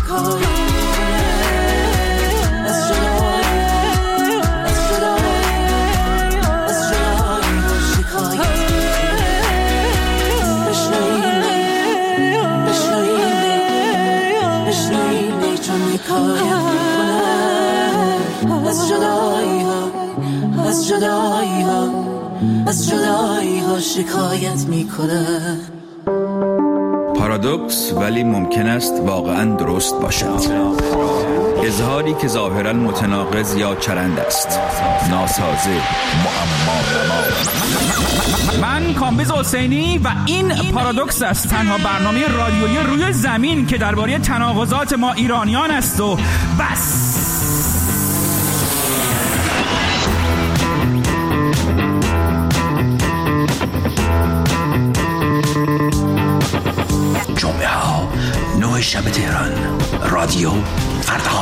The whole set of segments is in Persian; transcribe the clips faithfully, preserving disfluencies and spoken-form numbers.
شکایت میکنه. پارادوکس ولی ممکن است واقعا درست باشد. اظهاری که ظاهرا متناقض یا چرند است، ناسازه، معما. من کامبیز حسینی و این پارادوکس است، تنها برنامه رادیویی روی زمین که درباره تناقضات ما ایرانیان است و بس. جمعه ها نه شب تهران، رادیو فردا.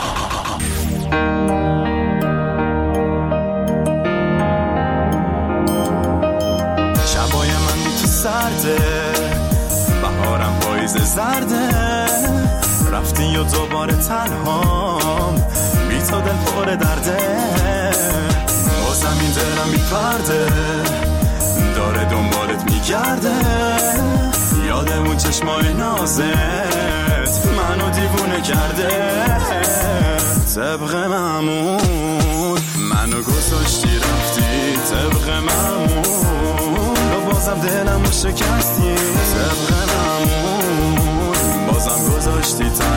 شبای من بی تو سرده، بهارم پاییز زرده، رفتی و دوباره تنهام، بی تو دل پر درده، بازم این دلم بی پرده داره دنبالت میگرده، یادمون چشمای نازت منو دیوونه کرده، طبق معمول منو گذاشتی رفتی، طبق معمول و بازم دلمو شکستی، طبق معمول بازم گذاشتی.